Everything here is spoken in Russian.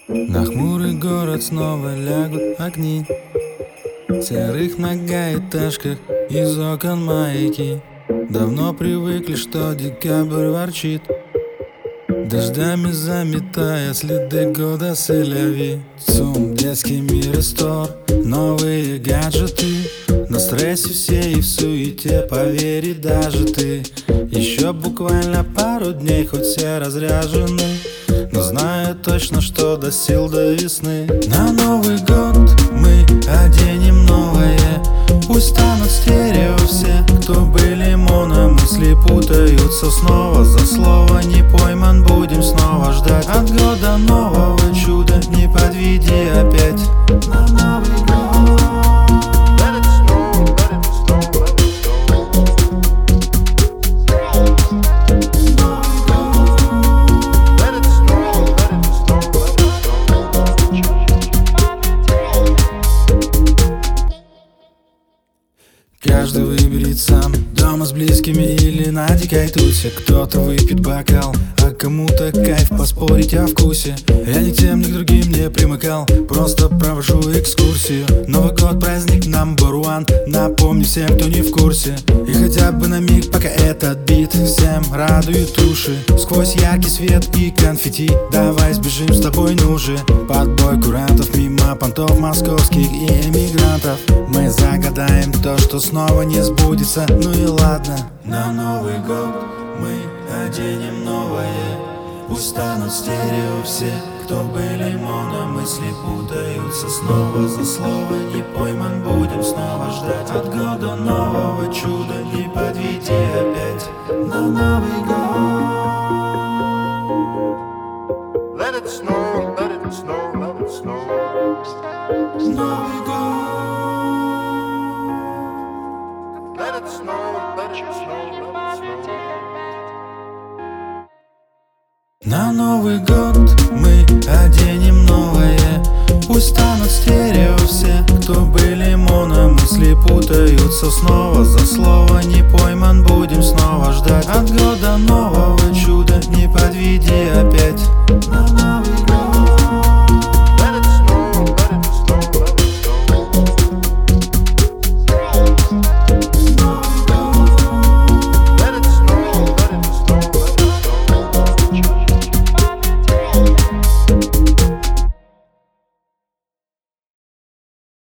На хмурый город снова лягут огни в серых многоэтажках из окон маяки. Давно привыкли, что декабрь ворчит, дождями заметая следы года селяви. ЦУМ, детский мир и стор, новые гаджеты. На стрессе все и в суете, поверить даже ты. Еще буквально пару дней, хоть все разряжены, но знаю точно, что до сил до весны. На Новый год мы оденем новое. Пусть станут стерео все, кто были моно. Мысли путаются снова, за слово не пойман. Будем снова ждать от года нового чуда. Не подведи опять на Новый год. Каждый выберет сам, дома с близкими или на дикой тусе. Кто-то выпьет бокал, а кому-то кайф поспорить о вкусе. Я ни к тем, ни к другим не примыкал, просто провожу экскурсию. Новый год, праздник number one, напомни всем, кто не в курсе. И хотя бы на миг, пока этот бит всем радует уши. Сквозь яркий свет и конфетти, давай сбежим с тобой, ну же. Под бой курантов, мимо понтов московских и эмигрантов. Мы загадаем то, что снова не сбудется, ну и ладно. На Новый год мы оденем новое. Пусть станут стерео все, кто были моно. Мысли путаются снова, за слово не пойман. Будем снова ждать от года нового чуда. Не подведи опять на Новый год. Let it snow, let it snow, let it snow. Новый год. Let it snow, let it snow, let it snow. На Новый год мы оденем новое. Пусть станут стерео все, кто были моно. Мысли путаются снова, за слово не пойман. Будем снова ждать от года нового чуда. Не подведи опять на